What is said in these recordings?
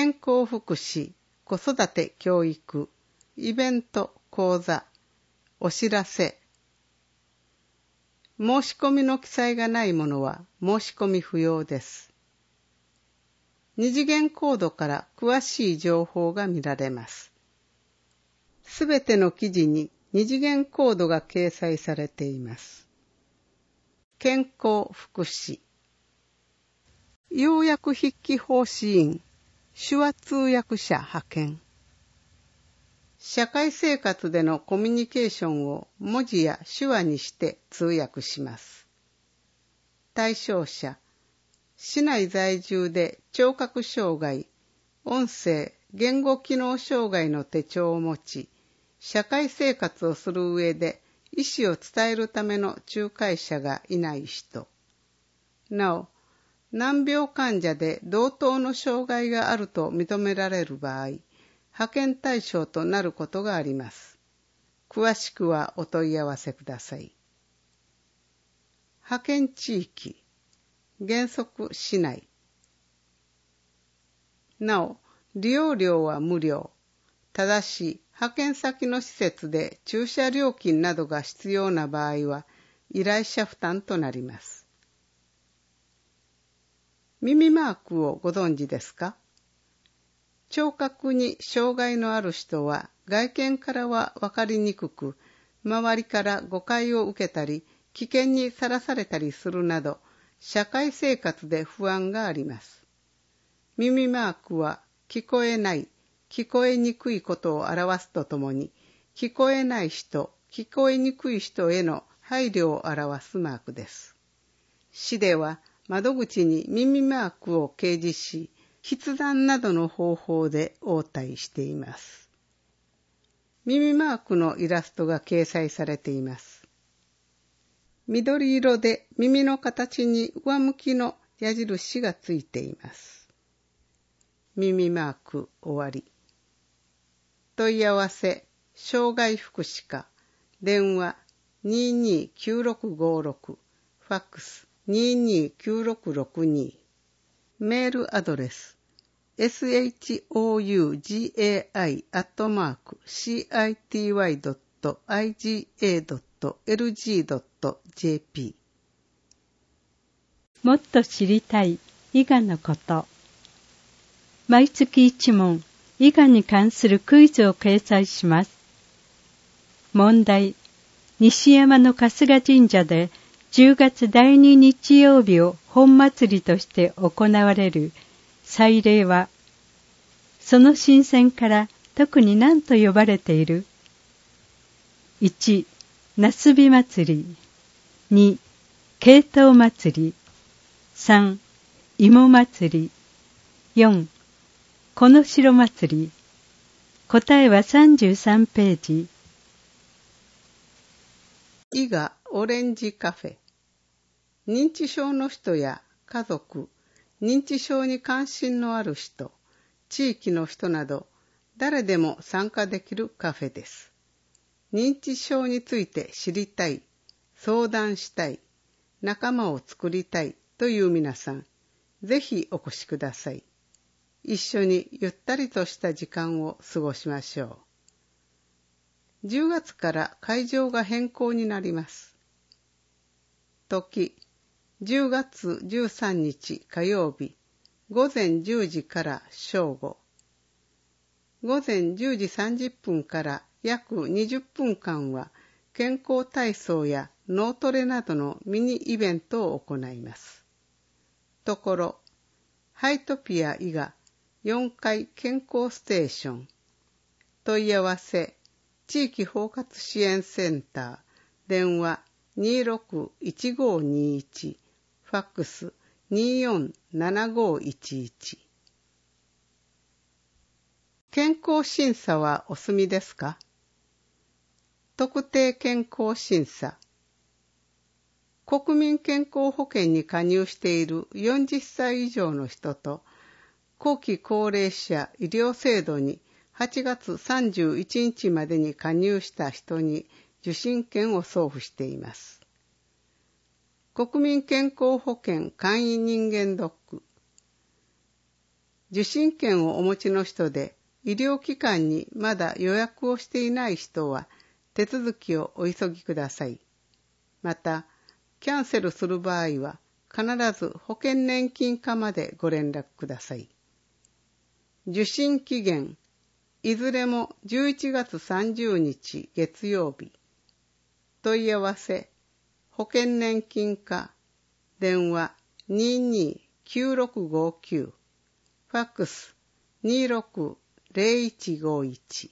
健康福祉、子育て教育、イベント、講座、お知らせ。申し込みの記載がないものは申し込み不要です。二次元コードから詳しい情報が見られます。すべての記事に二次元コードが掲載されています。健康福祉。要約筆記法指引、手話通訳者派遣。社会生活でのコミュニケーションを文字や手話にして通訳します。対象者、市内在住で聴覚障害、音声、言語機能障害の手帳を持ち、社会生活をする上で意思を伝えるための仲介者がいない人。なお、難病患者で同等の障害があると認められる場合、派遣対象となることがあります。詳しくはお問い合わせください。派遣地域、原則市内。なお、利用料は無料。ただし、派遣先の施設で駐車料金などが必要な場合は、依頼者負担となります。耳マークをご存知ですか？聴覚に障害のある人は外見からは分かりにくく、周りから誤解を受けたり、危険にさらされたりするなど、社会生活で不安があります。耳マークは聞こえない、聞こえにくいことを表すとともに、聞こえない人、聞こえにくい人への配慮を表すマークです。市では窓口に耳マークを掲示し、筆談などの方法で応対しています。耳マークのイラストが掲載されています。緑色で耳の形に上向きの矢印がついています。耳マーク終わり。問い合わせ、障害福祉課、電話229656、ファックス229662、メールアドレス、shougai.city.iga.lg.jp。 もっと知りたい伊賀のこと。毎月1問、伊賀に関するクイズを掲載します。問題、西山の春日神社で10月第2日曜日を本祭りとして行われる祭礼は、その神仙から特に何と呼ばれている？ 1. なすび祭り。2. ケイトウ祭り。3. 芋祭り。4. この城祭り。答えは33ページ。 伊賀オレンジカフェ。認知症の人や家族、認知症に関心のある人、地域の人など、誰でも参加できるカフェです。認知症について知りたい、相談したい、仲間を作りたいという皆さん、ぜひお越しください。一緒にゆったりとした時間を過ごしましょう。10月から会場が変更になります。時、10月13日火曜日、午前10時から正午。午前10時30分から約20分間は健康体操や脳トレなどのミニイベントを行います。ところ、ハイトピア伊賀4階健康ステーション。問い合わせ、地域包括支援センター、電話261521、ファックス247511。健康審査はお済みですか？特定健康審査。国民健康保険に加入している40歳以上の人と、後期高齢者医療制度に8月31日までに加入した人に受診券を送付しています。国民健康保険簡易人間ドック。 受診券をお持ちの人で医療機関にまだ予約をしていない人は手続きをお急ぎください。また、キャンセルする場合は必ず保険年金課までご連絡ください。受診期限、いずれも11月30日月曜日。問い合わせ、保険年金課、電話229659、ファックス260151。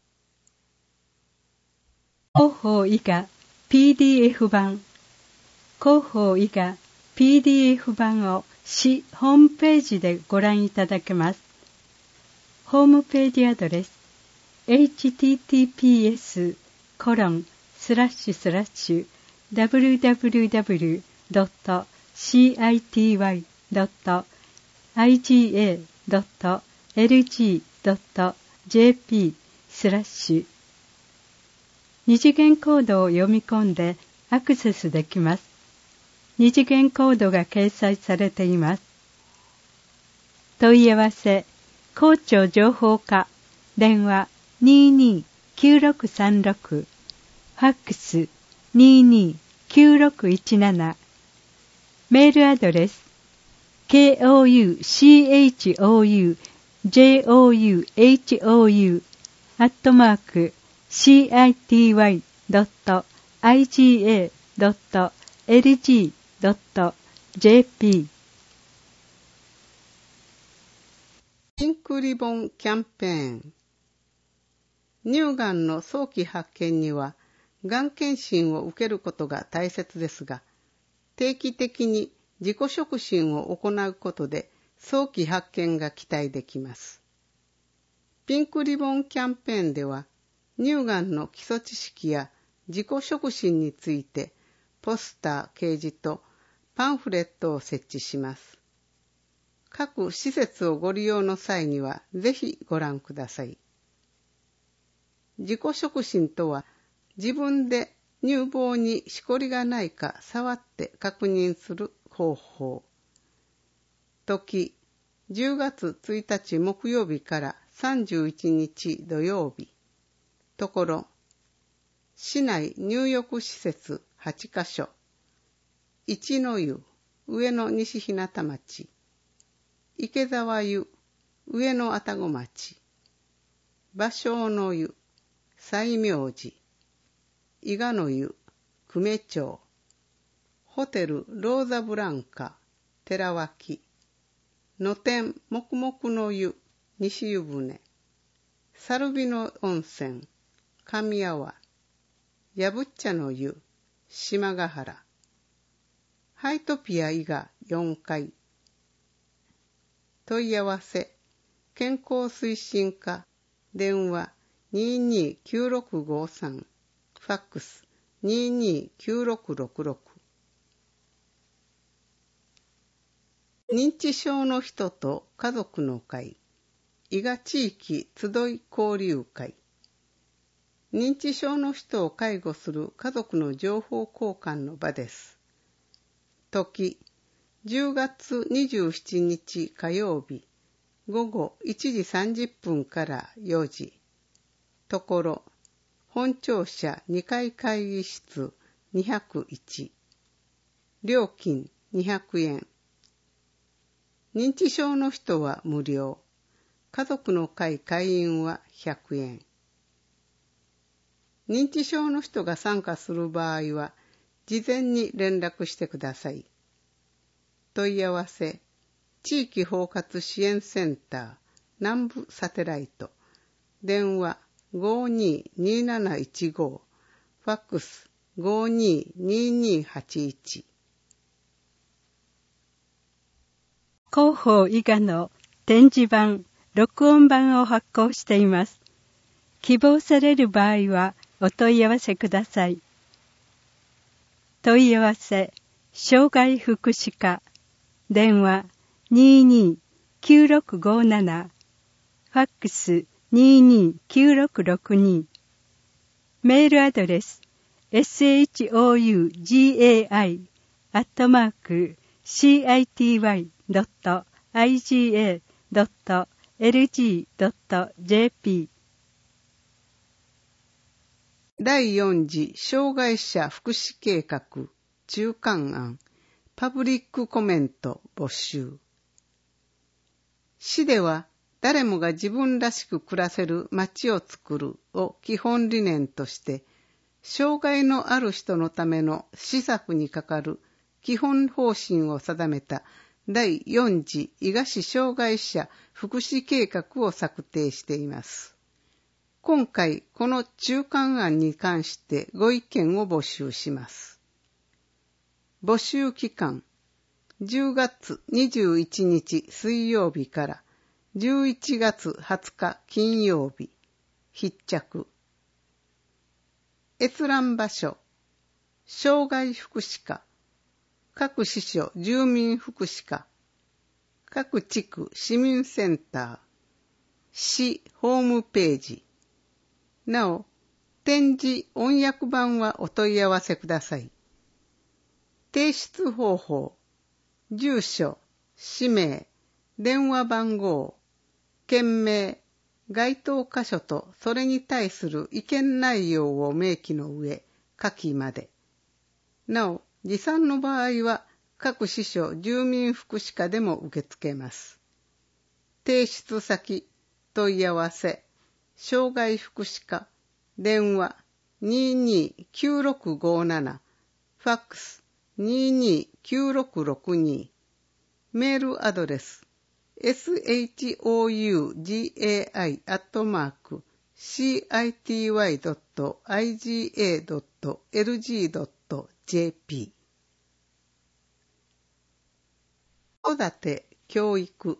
広報以下 PDF 版。広報以下 PDF 版を市ホームページでご覧いただけます。ホームページアドレス https://www.city.iga.lg.jp/ 二次元コードを読み込んでアクセスできます。二次元コードが掲載されています。問い合わせ、校長情報課、電話229636、ファックス229617、メールアドレス、couchou.city.iga.lg.jp。 ピンクリボンキャンペーン。乳がんの早期発見には、がん検診を受けることが大切ですが、定期的に自己触診を行うことで早期発見が期待できます。ピンクリボンキャンペーンでは、乳がんの基礎知識や自己触診についてポスター、掲示とパンフレットを設置します。各施設をご利用の際にはぜひご覧ください。自己触診とは、自分で乳房にしこりがないか触って確認する方法。時、10月1日木曜日から31日土曜日。ところ、市内入浴施設8カ所。一の湯、上野西日向町。池沢湯、上野愛宕町。芭蕉の湯、西明寺。伊賀の湯、久米町。ホテルローザブランカ、寺脇。野天黙々の湯、西湯船。サルビの温泉、神粟。やぶっちゃの湯、島ヶ原。ハイトピア伊賀4階。問い合わせ、健康推進課、電話229653、ファックス229666。認知症の人と家族の会、伊賀地域集い交流会。認知症の人を介護する家族の情報交換の場です。時、10月27日火曜日、午後1時30分から4時。ところ、本庁舎2階会議室201。料金200円。認知症の人は無料。家族の会会員は100円。認知症の人が参加する場合は、事前に連絡してください。問い合わせ、地域包括支援センター、南部サテライト、電話522715、ファックス522281。 広報以下の展示版、録音版を発行しています。希望される場合はお問い合わせください。問い合わせ、障害福祉課、電話229657、ファックス229662、メールアドレス shougai@city.iga.lg.jp www.lg.jp 第4次障害者福祉計画中間案パブリックコメント募集。市では誰もが自分らしく暮らせる街を作るを基本理念として、障害のある人のための施策にかかる基本方針を定めた第4次伊賀市障害者福祉計画を策定しています。今回この中間案に関してご意見を募集します。募集期間10月21日水曜日から11月20日金曜日。必着。閲覧場所障害福祉課各支所住民福祉課各地区市民センター市ホームページ。なお、点字音訳版はお問い合わせください。提出方法、住所、氏名、電話番号、件名、該当箇所とそれに対する意見内容を明記の上、下記まで。なお、持参の場合は各支所住民福祉課でも受け付けます。提出先、問い合わせ、障害福祉課、電話229657、ファックス229662、メールアドレスshougai.city.iga.lg.jp 子育て教育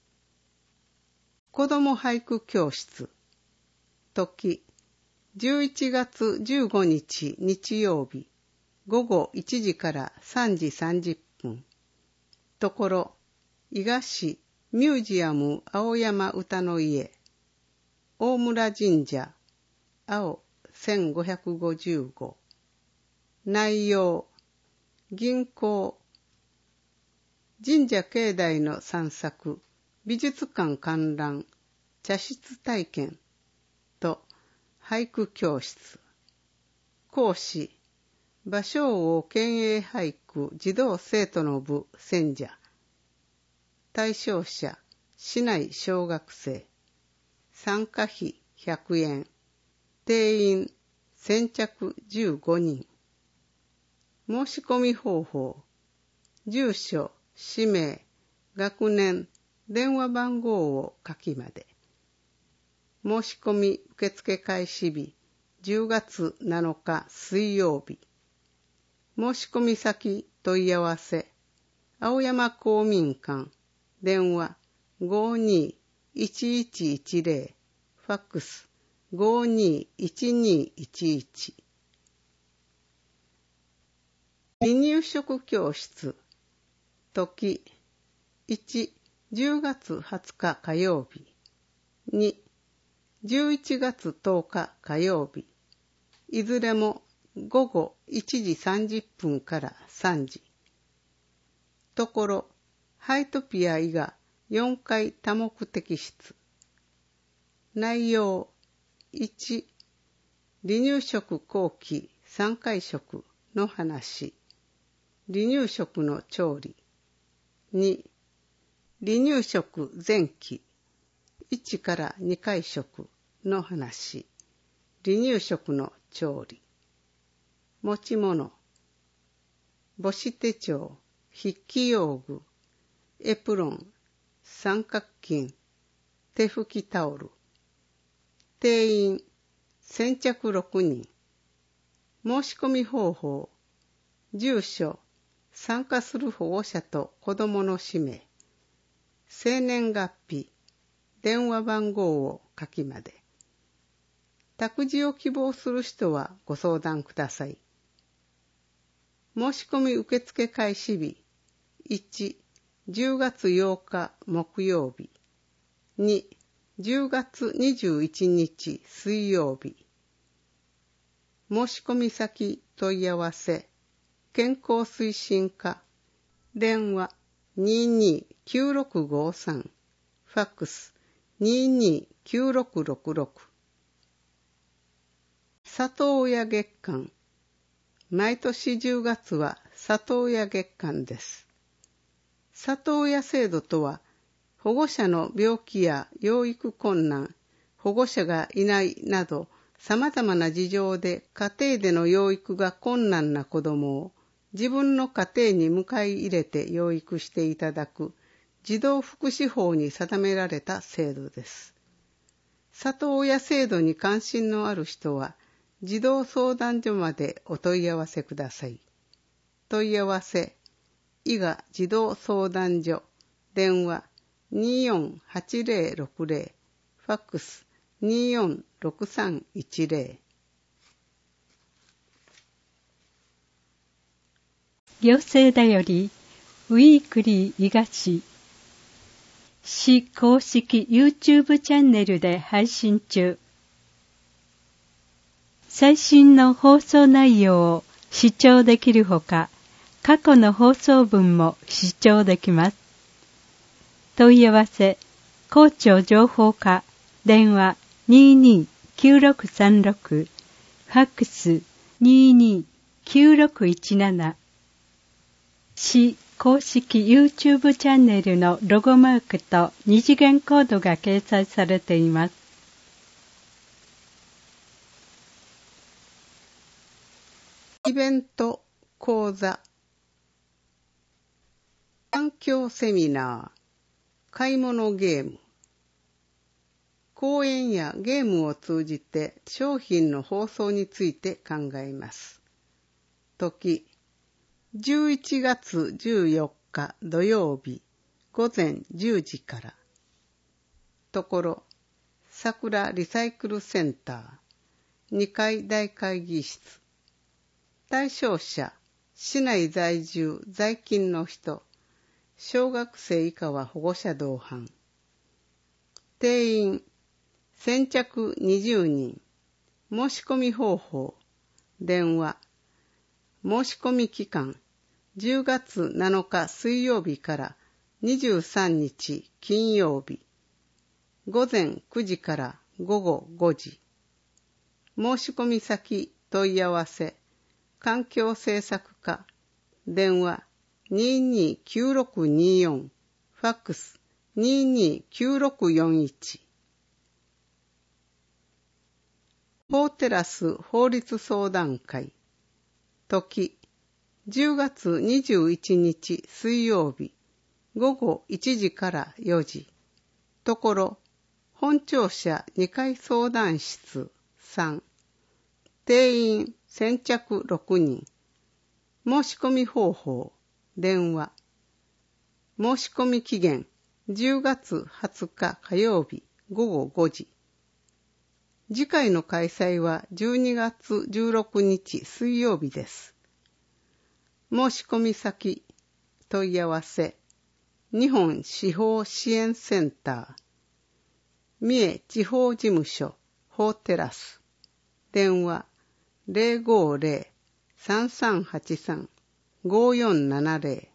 子ども俳句教室時11月15日日曜日午後1時から3時30分ところ伊賀市ミュージアム青山歌の家大村神社青1555内容銀行神社境内の散策美術館観覧茶室体験と俳句教室講師芭蕉王県営俳句児童生徒の部選者対象者市内小学生参加費100円定員先着15人申し込み方法住所氏名学年電話番号を書きまで申し込み受付開始日10月7日水曜日申し込み先問い合わせ青山公民館電話521110ファックス521211離乳食教室時1、10月20日火曜日2、11月10日火曜日いずれも午後1時30分から3時ところハイトピア伊賀4階多目的室内容1、離乳食後期3回食の話離乳食の調理2、離乳食前期1から2回食の話離乳食の調理持ち物母子手帳筆記用具エプロン三角巾手拭きタオル定員先着6人申し込み方法住所参加する保護者と子どもの氏名生年月日電話番号を書きまで託児を希望する人はご相談ください。申し込み受付開始日1、10月8日木曜日2、10月21日水曜日申し込み先問い合わせ健康推進課電話229653フファックス 229666。里親月間。毎年10月は里親月間です。里親制度とは、保護者の病気や養育困難、保護者がいないなど、様々な事情で家庭での養育が困難な子供を自分の家庭に迎え入れて養育していただく児童福祉法に定められた制度です。里親制度に関心のある人は、児童相談所までお問い合わせください。問い合わせ、伊賀児童相談所、電話248060、ファックス246310。 行政だより、ウィークリー伊賀市公式 YouTube チャンネルで配信中。最新の放送内容を視聴できるほか、過去の放送分も視聴できます。問い合わせ、校長情報課、電話229636、ファックス229617。市公式 YouTube チャンネルのロゴマークと二次元コードが掲載されています。 イベント、講座、環境セミナー、買い物ゲーム、講演やゲームを通じて商品の包装について考えます。時、11月14日土曜日午前10時から。ところ、桜リサイクルセンター、2階大会議室。対象者、市内在住在勤の人、小学生以下は保護者同伴。定員、先着20人。申し込み方法、電話。申し込み期間、10月7日水曜日から23日金曜日。午前9時から午後5時。申し込み先問い合わせ、環境政策課、電話229624、ファックス229641。法テラス法律相談会、時、10月21日水曜日、午後1時から4時。ところ、本庁舎2階相談室3。定員先着6人。申し込み方法、電話。申し込み期限、10月20日火曜日午後5時。次回の開催は12月16日水曜日です。申し込み先、問い合わせ、日本司法支援センター、三重地方事務所、法テラス、電話050-3383-5470。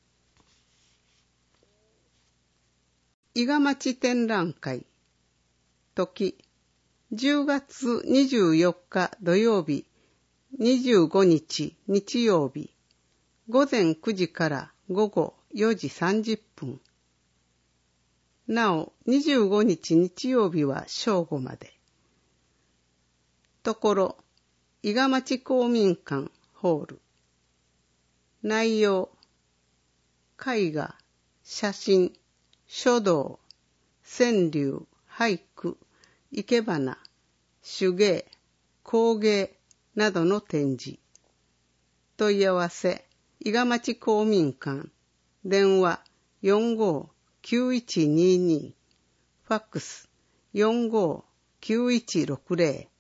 伊賀町展覧会、時、10月24日土曜日、25日日曜日、午前9時から午後4時30分。なお、25日日曜日は正午まで。ところ、伊賀町公民館ホール。内容、絵画、写真、書道、川柳、俳句、生け花、手芸、工芸などの展示。問い合わせ、伊賀町公民館、電話45-9122、ファックス45-9160。